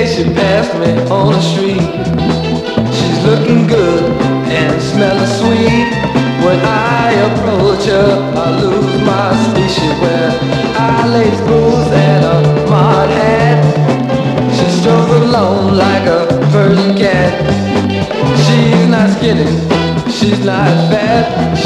she passed me on the street. She's looking good and smelling sweet. When I approach her, I lose my speech. She wears eyelash boots and a mod hat. She strolls along like a Persian cat. She's not skinny, she's not fat.